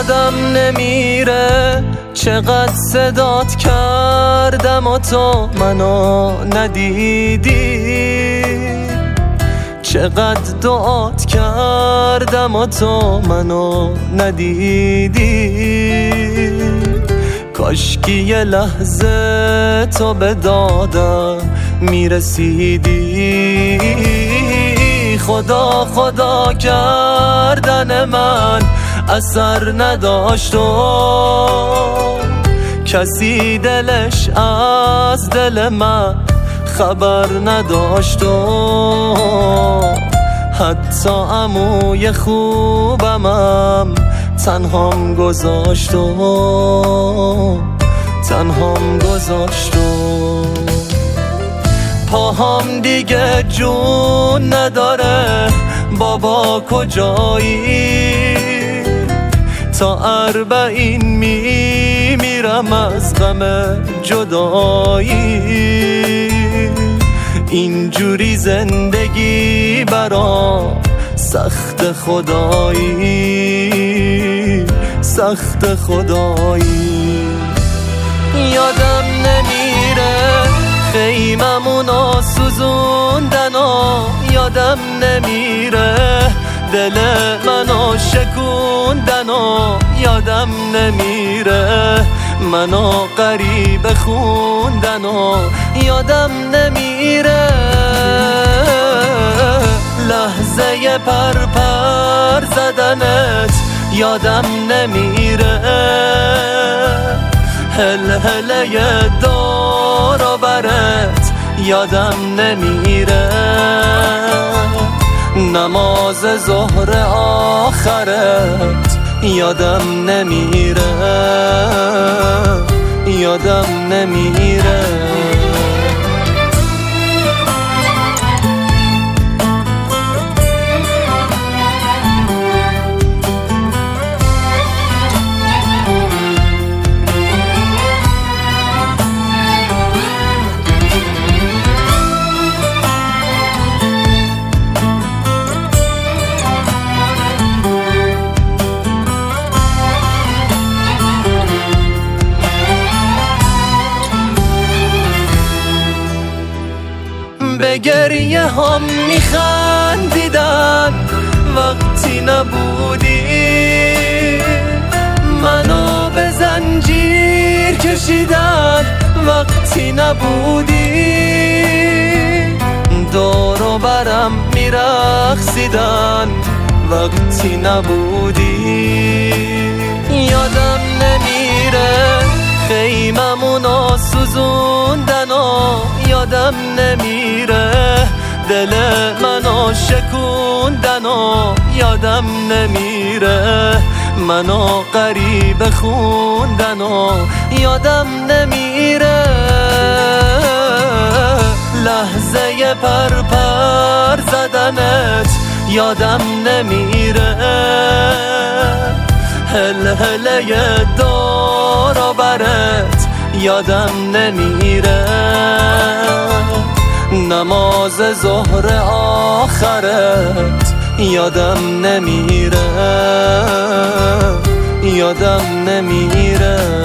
یادم نمیره چقدر صدات کردم و تو منو ندیدی، چقدر دعات کردم و تو منو ندیدی. کاشکی یه لحظه تو به دادم میرسیدی. خدا خدا کردن من اثر نداشت و کسی دلش از دل من خبر نداشت و حتی عموی خوبمم تنهام گذاشت و تنهام گذاشت و پاهام دیگه جون نداره بابا کجایی، تا 40 میمیرم از غم جدایی. اینجوری زندگی برام سخت خدایی، سخت خدایی. یادم نمیره خیممونو سوزوندن و یادم نمیره دل منو شکوندن و یادم نمیره منو غریبه خوندن و یادم نمیره لحظه پر زدنت یادم نمیره هله دور و برت یادم نمیره نماز ظهر آخرت یادم نمیره یادم نمیره به گریه هم میخندیدن وقتی نبودی، منو به زنجیر کشیدن وقتی نبودی، دور و برم میرقصیدن وقتی نبودی. یادم نمیره خیممونو سوزوندن و یادم نمیره دل منو شکوندن و یادم نمیره منو غریبه خوندن و یادم نمیره لحظه پر زدنت یادم نمیره هله دور و برت یادم نمیره نماز ظهر آخرت یادم نمیره یادم نمیره